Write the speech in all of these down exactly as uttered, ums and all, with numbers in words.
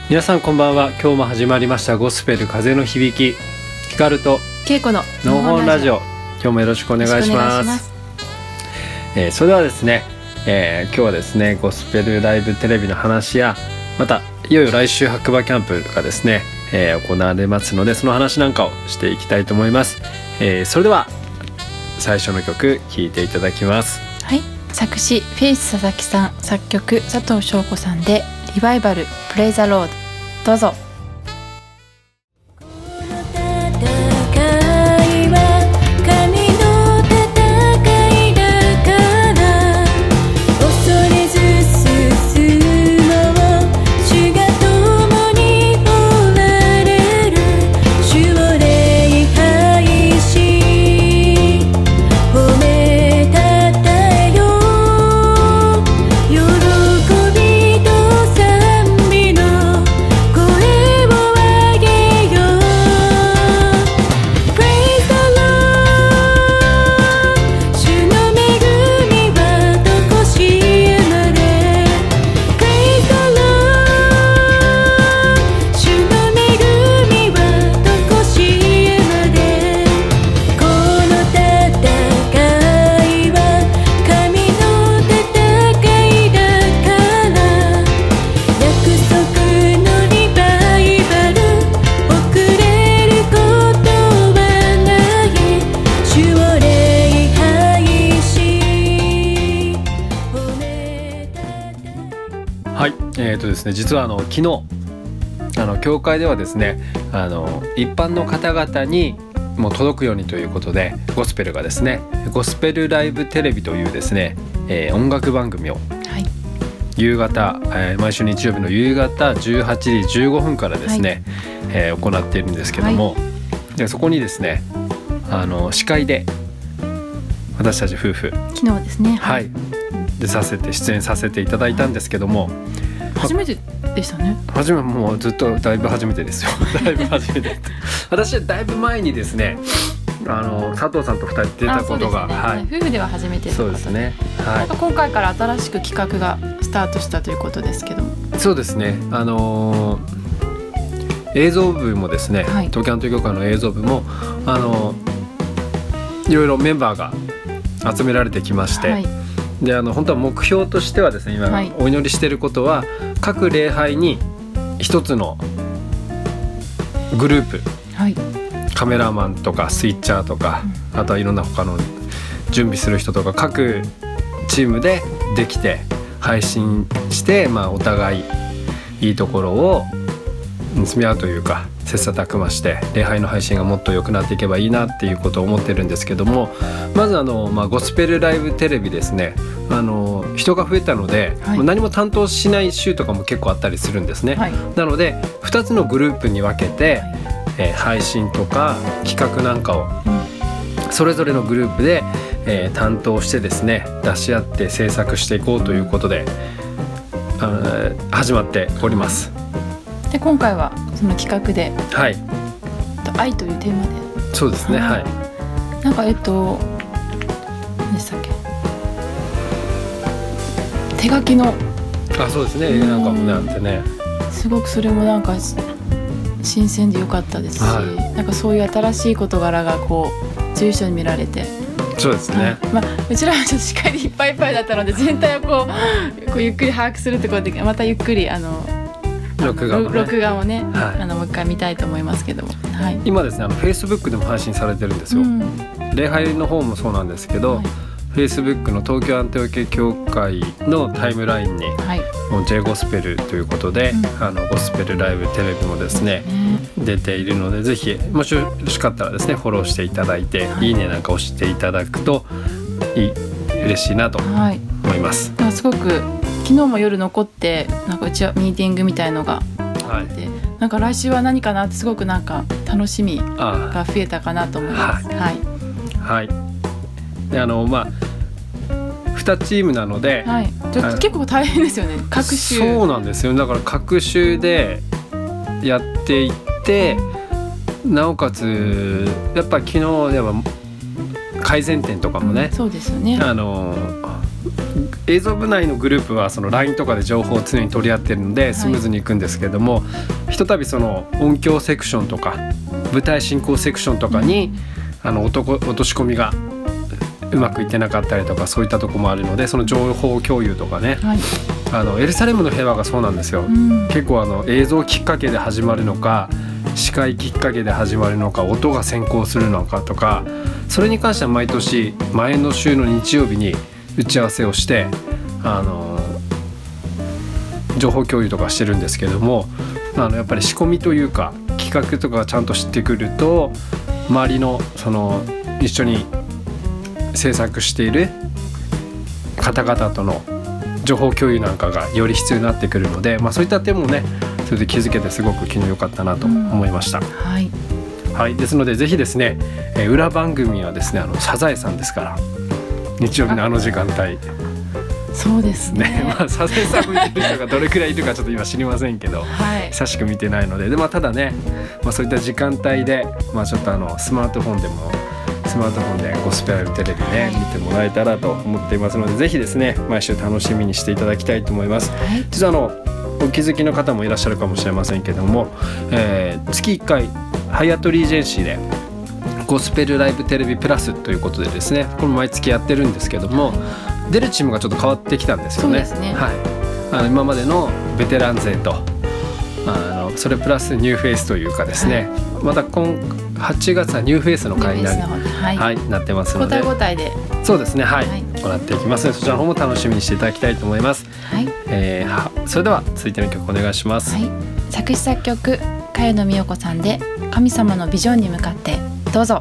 皆さんこんばんは。今日も始まりましたゴスペル風の響き、ヒカルとケイコのノーホンラジオ。今日もよろしくお願いします。ますえー、それではですね、えー、今日はですねゴスペルライブテレビの話や、またいよいよ来週白馬キャンプがですね、えー、行われますので、その話なんかをしていきたいと思います。えー、それでは最初の曲聴いていただきます。 はい、作詞フェイス佐々木さん、作曲佐藤翔子さんでリバイバルプレイザロード。どうぞ。 えーとですね、実はあの昨日あの教会ではですね、あの一般の方々にも届くようにということで、ゴスペルがですねゴスペルライブテレビというですね、えー、音楽番組を夕方、えー、毎週日曜日の夕方じゅうはちじじゅうごふんからですね、はいえー、行っているんですけども、はい、でそこにですねあの司会で私たち夫婦昨日ですね、 はい、でさせて出演させていただいたんですけども、 初めてでしたね。 初めもうずっとだいぶ初めてですよだいぶ初めて私はだいぶ前にですねあの佐藤さんとふたり出たことが、 ねはい、夫婦では初めてそうですね、はい、 なんか今回から新しく企画がスタートしたということですけども。 そうですね、あのー、映像部もですね、はい、東京アント協会の映像部も、あのー、いろいろメンバーが集められてきまして、はいであの本当は目標としてはですね、今お祈りしていることは、はい、各礼拝に一つのグループ、はい、カメラマンとかスイッチャーとか、うん、あとはいろんな他の準備する人とか各チームでできて配信して、まあ、お互いいいところを見つめ合うというか、切磋琢磨して礼拝の配信がもっと良くなっていけばいいなっていうことを思ってるんですけども、まずあの、まあ、ゴスペルライブテレビですね、あの人が増えたので、はい、何も担当しない週とかも結構あったりするんですね、はい、なのでふたつのグループに分けて、はいえー、配信とか企画なんかをそれぞれのグループで、えー、担当してですね出し合って制作していこうということで、あの始まっております。 で今回はその企画で、はい、愛というテーマで。 そうですね、はい、 なんかえっと何でしたっけ、手書きのあそうですね、映画なんかもねあってね、 すごくそれもなんか新鮮で良かったですし、はい、なんかそういう新しい事柄がこう随所に見られて。 そうですね、 まあ、うちらはちょっと司会でいっぱいいっぱいだったので全体をこう、こうゆっくり把握するってことで、またゆっくりあの録画もね、 録画をね、はい、あのもう一回見たいと思いますけども、はい、 今ですねあの Facebook でも配信されてるんですよ、うん、礼拝の方もそうなんですけど、はい、Facebook の東京アンテオケ教会のタイムラインに、はい、もう J ゴスペルということで、うん、あのゴスペルライブテレビもですね、うん、出ているので、ぜひもしよろしかったらですねフォローしていただいて、はい、いいねなんか押していただくといい嬉しいなと思います、 はい、すごく昨日も夜残ってなんかうちはミーティングみたいのがあって、はい、なんか来週は何かなってすごくなんか楽しみが増えたかなと思います。はい、はいはい、であのまあにチームなので、 はい、ちょっと結構大変ですよね、各週。 そうなんですよ、だから各週でやっていって、なおかつやっぱ昨日では改善点とかもね、 うん、そうですよね、 あの映像部内のグループはその ライン とかで情報を常に取り合ってるのでスムーズにいくんですけども、はい、ひとたびその音響セクションとか舞台進行セクションとかに、うん、あの 落, 落とし込みがうまくいってなかったりとかそういったところもあるので、その情報共有とかね、はい、あのエルサレムの平和がそうなんですよ、うん、結構あの映像きっかけで始まるのか視界きっかけで始まるのか音が先行するのかとか、それに関しては毎年前の週の日曜日に打ち合わせをしてあの情報共有とかしてるんですけども、あのやっぱり仕込みというか企画とかちゃんと知ってくると周りのその一緒に制作している方々との情報共有なんかがより必要になってくるので、まあ、そういった点もねそれで気づけてすごく昨日良かったなと思いました、うん、はいはい、ですのでぜひですね、えー、裏番組はですねあのサザエさんですから日曜日のあの時間帯そうですねね、まあ、サザエさん見てる人がどれくらいいるかちょっと今知りませんけど、はい、久しく見てないので、で、まあ、ただね、まあ、そういった時間帯で、まあ、ちょっとあのスマートフォンでもスマートフォンでゴスペルテレビね、はい、見てもらえたらと思っていますので、ぜひですね毎週楽しみにしていただきたいと思います、はい、実はあのお気づきの方もいらっしゃるかもしれませんけども、えー、月いっかいハイアットリージェンシーでゴスペルライブテレビプラスということでですね、これ毎月やってるんですけども、出るチームがちょっと変わってきたんですよね。 そうですね、 はい、あの今までのベテラン勢とあのそれプラスニューフェイスというかですね、はい、また今はちがつはニューフェイスの会になり、はいはい、なってますので交代交代でそうですね、はい、はい、行っていきますので、そちらの方も楽しみにしていただきたいと思います、はい、えー、それでは続いての曲お願いします、はい、 作詞作曲茅野美代子さんで神様のビジョンに向かって、どうぞ。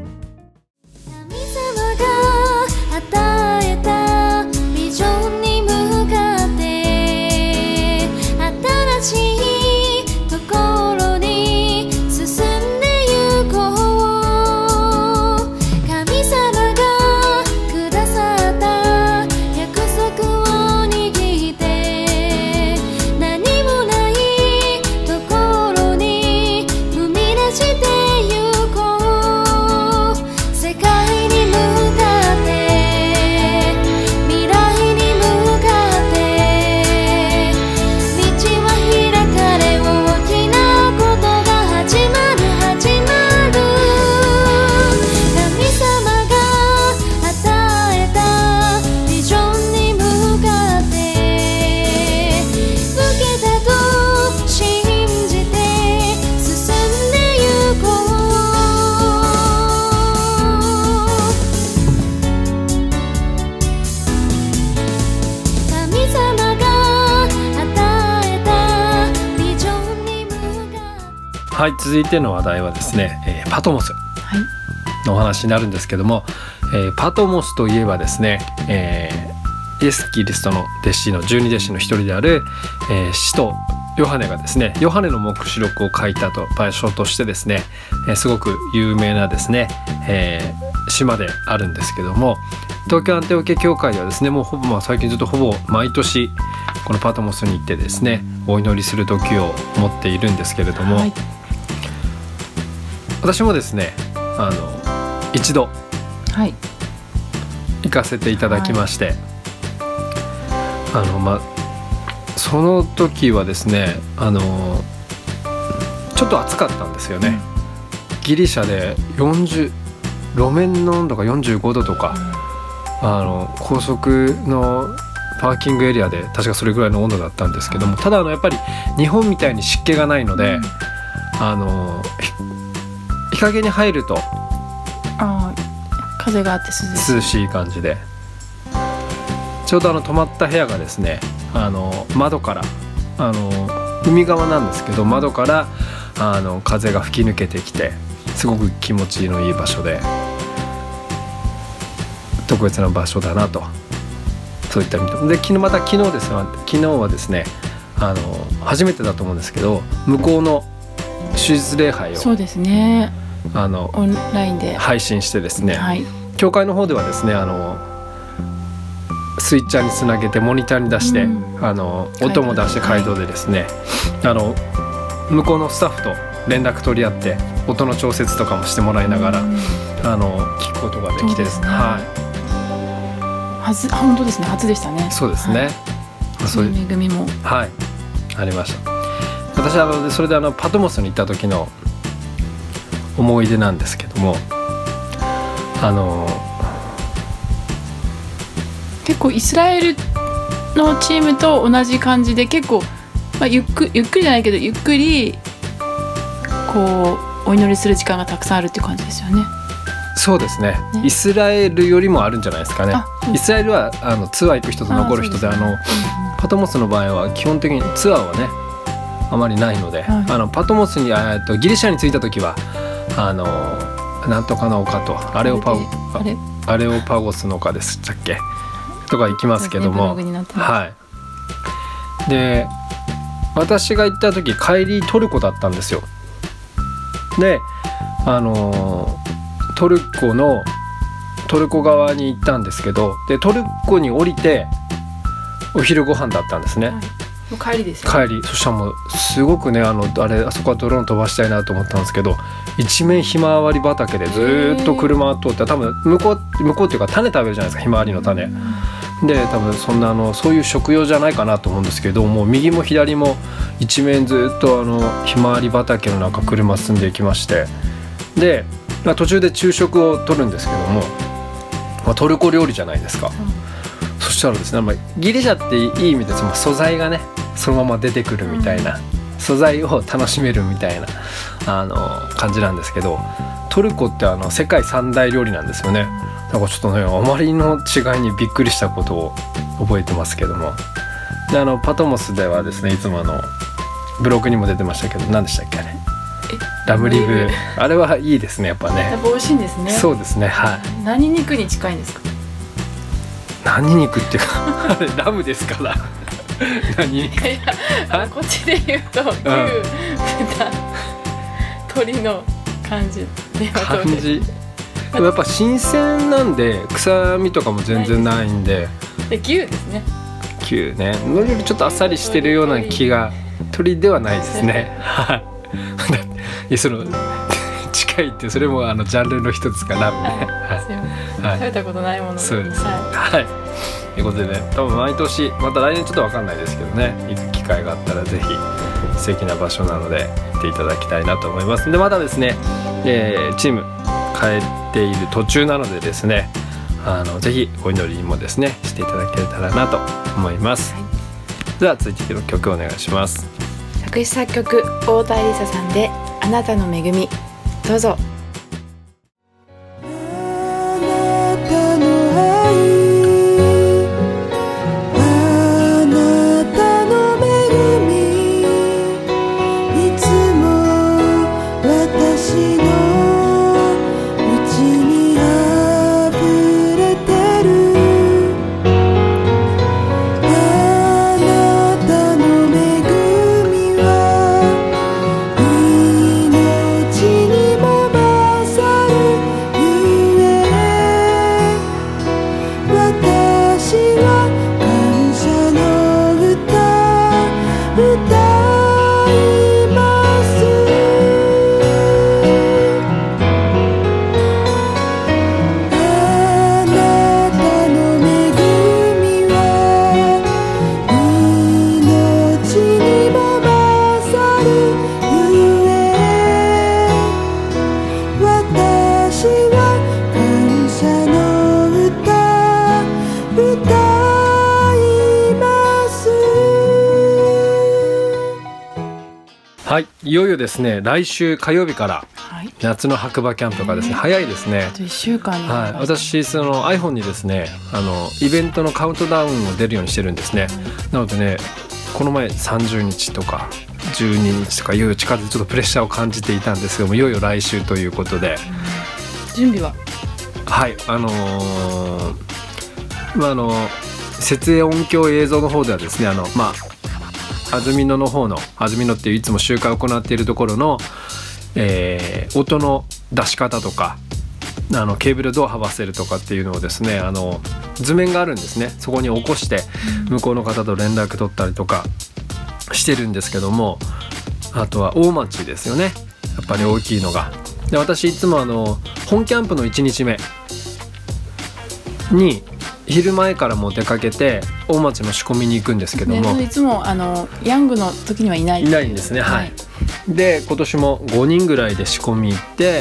はい、続いての話題はですね、えー、パトモスのお話になるんですけども、えー、パトモスといえばですね、えー、イエス・キリストの弟子の十二弟子の一人である、えー、使徒ヨハネがですね、ヨハネの黙示録を書いたと場所としてですね、えー、すごく有名なですね、えー、島であるんですけども、東京アンテオケ教会ではですね、もうほぼ、まあ、最近ずっとほぼ毎年このパトモスに行ってですねお祈りする時を持っているんですけれども、はい、私もですねあの一度行かせていただきまして、はい、あのまあその時はですねあのちょっと暑かったんですよね、うん、ギリシャでよんじゅう路面の温度がよんじゅうごどとか、うん、あの高速のパーキングエリアで確かそれぐらいの温度だったんですけども、ただあのやっぱり日本みたいに湿気がないので、うん、あの日陰に入るとあ風があって涼しい、 涼しい感じで、ちょうどあの泊まった部屋がですねあの窓からあの海側なんですけど、窓からあの風が吹き抜けてきてすごく気持ちのいい場所で特別な場所だなと、そういった意味で、で昨日また昨日ですね昨日はですねあの初めてだと思うんですけど、向こうの手術礼拝をそうですねあのオンラインで配信してですね、 はい、 教会の方ではですねあのスイッチャーにつなげてモニターに出して、うん、あの音も出して街道でですね、はい、あの向こうのスタッフと連絡取り合って音の調節とかもしてもらいながら、うん、あの聞くことができてですね、はい、 初本当ですね、初でしたね。 そうですね、 はい、そういう恵みもはいありました。私はあのそれであのパトモスに行った時の思い出なんですけども、あの結構イスラエルのチームと同じ感じで結構、まあ、ゆっくゆっくりじゃないけどゆっくりこうお祈りする時間がたくさんあるっていう感じですよね。 そうです ね, ねイスラエルよりもあるんじゃないですかね。イスラエルはあのツアー行く人と残る人で、あのパトモスの場合は基本的にツアーはねあまりないので、はい、あのパトモスにあとギリシャに着いた時はあのなんとかの丘とアレオパあれアレオパゴスの丘でしたっけとか行きますけども、はい。で私が行った時帰りトルコだったんですよ。であのトルコのトルコ側に行ったんですけど、でトルコに降りてお昼ご飯だったんですね。はい、 もう帰りですよ、 帰り。そしたらもうすごくね、あのあれあそこはドローン飛ばしたいなと思ったんですけど、一面ひまわり畑でずっと車を通って、多分向こう向こうっていうか種食べるじゃないですか、ひまわりの種で、多分そんなあのそういう食用じゃないかなと思うんですけど、もう右も左も一面ずっとあのひまわり畑の中車進んでいきまして、で、まあ、途中で昼食を取るんですけども、まあ、トルコ料理じゃないですか。うん、そしたらですね、まあ、ギリシャっていい意味でその素材がねそのまま出てくるみたいな、うん、素材を楽しめるみたいなあの感じなんですけど、トルコってあの世界三大料理なんですよね。なんかちょっとねあまりの違いにびっくりしたことを覚えてますけども、であのパトモスではですね、いつもあのブログにも出てましたけど、何でしたっけあれ、ラムリブ、あれはいいですね、やっぱね。 やっぱ美味しいんですね。 そうですね、はい。 何肉に近いんですか？ 何肉っていうかあれラムですから何肉？いやこっちで言うと牛、うん、豚、鶏の感じで感じでもやっぱ新鮮なんで臭みとかも全然ないんで、 で牛ですね。 牛ね、のよりちょっとあっさりしてるような気が、鶏ではないですね。はい。その近いってそれもあのジャンルの一つかな、ね。 はい。食べたことないもので。 そうです。はい。ということでね、多分毎年また来年ちょっと分かんないですけどね、行く機会があったらぜひ素敵な場所なので行っていただきたいなと思います。でまたですね、えー、チーム帰っている途中なのでですね、あのぜひお祈りにもですねしていただけたらなと思います。はい、では続いての曲をお願いします。 作詞作曲大田エリサさんであなたの恵み、どうぞ。 はい、いよいよですね来週火曜日から夏の白馬キャンプがですね、早いですね。 あといっしゅうかんに、 はい、私その iPhone にですねあのイベントのカウントダウンを出るようにしてるんですね。なのでねこの前さんじゅうにちとかじゅうににちとかいよいよ近づいてちょっとプレッシャーを感じていたんですけども、いよいよ来週ということで、 準備ははいあのー、まああの設営音響映像の方ではですね、あのまあ安曇野の方の安曇野っていういつも集会を行っているところの、えー、音の出し方とかあのケーブルどうはわせるとかっていうのをですね、あの図面があるんですね。そこに起こして向こうの方と連絡取ったりとかしてるんですけども、あとは大町ですよね、やっぱり大きいのが。で私いつもあの本キャンプのいちにちめに昼前からもう出かけて大町の仕込みに行くんですけども、 ね、いつもあのヤングの時にはいないいないんですね、はい、はい、で今年もごにんぐらいで仕込み行って、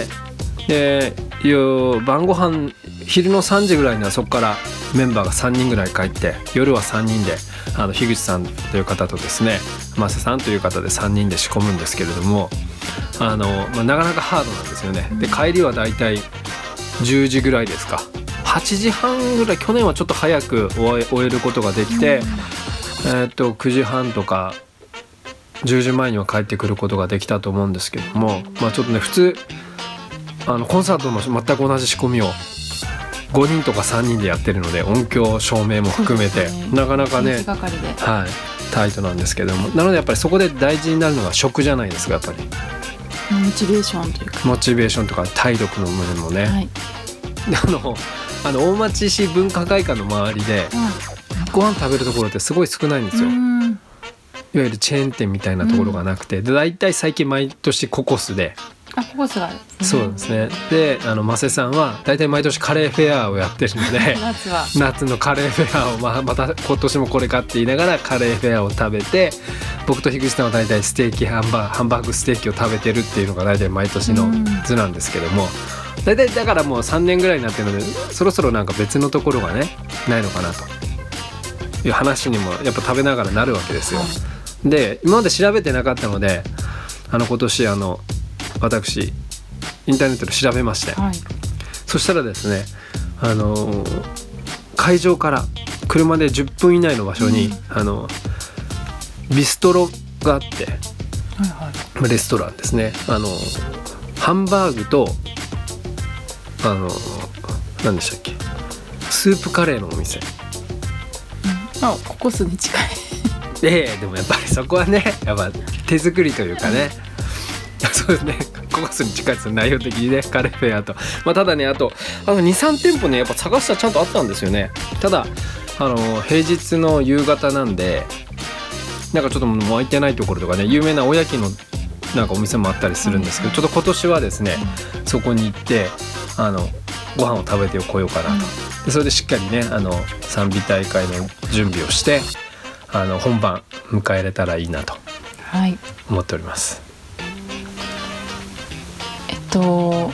で晩ご飯昼のさんじぐらいにはそこからメンバーがさんにんぐらい帰って、夜はさんにんであの樋口さんという方とですね増瀬さんという方でさんにんで仕込むんですけれども、あの、まあ、なかなかハードなんですよね。で帰りはだいたいじゅうじぐらいですか、はちじはんぐらい、去年はちょっと早く終え、終えることができて、えー、っとくじはんとかじゅうじまえには帰ってくることができたと思うんですけども、まあ、ちょっとね普通あのコンサートの全く同じ仕込みをごにんとかさんにんでやってるので、音響照明も含めて、ね、なかなかね、はい、タイトなんですけども、なのでやっぱりそこで大事になるのが食じゃないですか。やっぱりモチベーションというかモチベーションとか体力の面もね、はい、であのあの大町市文化会館の周りで、うん、ご飯食べるところってすごい少ないんですよ。いわゆるチェーン店みたいなところがなくて、うん、で大体最近毎年ココスで、 あココスがあるんですね。 そうですね。であのマセさんは大体毎年カレーフェアをやってるので夏は夏のカレーフェアを ま, また今年もこれかって言いながらカレーフェアを食べて、僕と樋口さんは大体ステーキハンバーハンバーグステーキを食べてるっていうのが大体毎年の図なんですけども、大体だからもうさんねんぐらいになってるので、そろそろなんか別のところがねないのかなという話にもやっぱ食べながらなるわけですよ。で今まで調べてなかったので、あの今年あの私インターネットで調べまして、はい、そしたらですね、あの会場から車でじゅっぷん以内の場所に、うん、あのビストロがあって、はいはい、レストランですね。あのハンバーグとあの何でしたっけ、スープカレーのお店、 うん、あココスに近いええ、でもやっぱりそこはねやっぱ手作りというかね、そうですね、ココスに近いですよ内容的にね、カレーフェアと、まあ、ただねあとあの にさん 店舗ねやっぱ探したらちゃんとあったんですよね。ただあの平日の夕方なんでなんかちょっともう空いてないところとかね、有名なおやきのなんかお店もあったりするんですけど、ちょっと今年はですねそこに行ってあのご飯を食べてこようかなと。でそれでしっかりねあの賛美大会の準備をしてあの本番迎えれたらいいなと思っております、はい、 えっと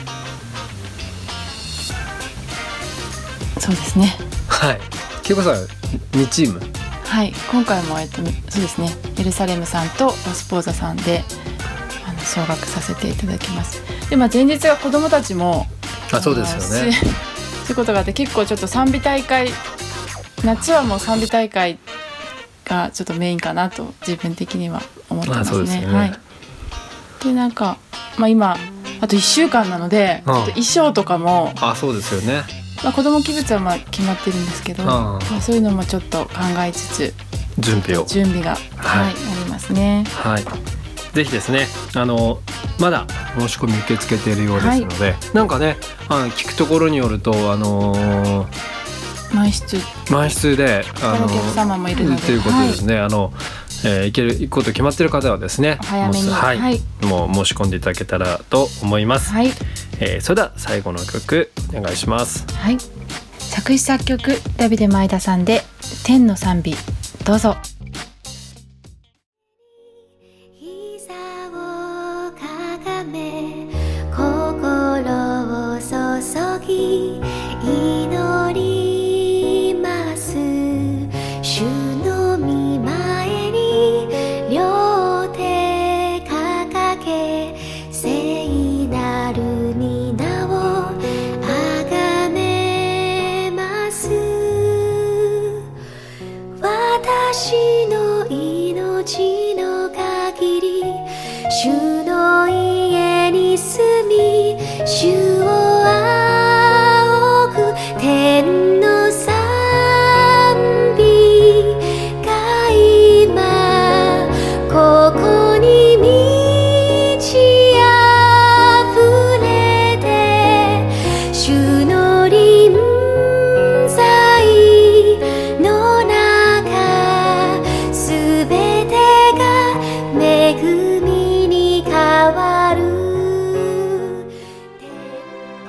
そうですね、 はい、恵子さんにチーム、 はい、今回も、えっと、そうですねエルサレムさんとラスポーザさんであの総額させていただきます。で、まあ、前日は子どもたちもあそうですよねそういうことがあって、結構ちょっと賛美大会、夏はもう賛美大会がちょっとメインかなと自分的には思ってますね。 あそうですよね、 はい、でなんか、まあ、今あといっしゅうかんなので、うん、ちょっと衣装とかもあそうですよね、 まあ、子ども器物はまあ決まってるんですけど、まあ、そういうのもちょっと考えつつ準備を準備が、はいはい、ありますね。 はい、ぜひですねあのまだ申し込み受け付けているようですので、はい、なんかねあの聞くところによるとあのー、 満室満室であのお客様もいるのでということですね、はい、あのえー、行ける行くこと決まっている方はですね早めに、 はいはい、もう申し込んでいただけたらと思います、はいえー、それでは最後の曲お願いします。 はい、作詞作曲ダビデ前田さんで天の賛美、どうぞ。 膝をかがめ心を注ぎ祈ります。主の御前に両手掲げ聖なる皆をあがめます。私の命の限り主の家に住み主を仰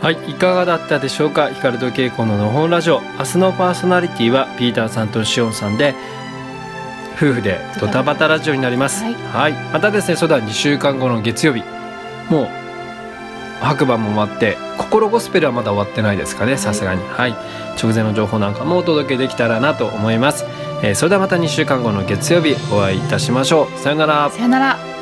はい、いかがだったでしょうか。光と恵子ののほんラジオ、明日のパーソナリティはピーターさんとしおんさんで、夫婦でドタバタラジオになります。はい、はい、またですね、それではにしゅうかんごの月曜日、もう白馬も終わって、心ゴスペルはまだ終わってないですかね、さすがに。はい、直前の情報なんかもお届けできたらなと思います。えー、それではまたにしゅうかんごの月曜日お会いいたしましょう。さよなら。 さよなら。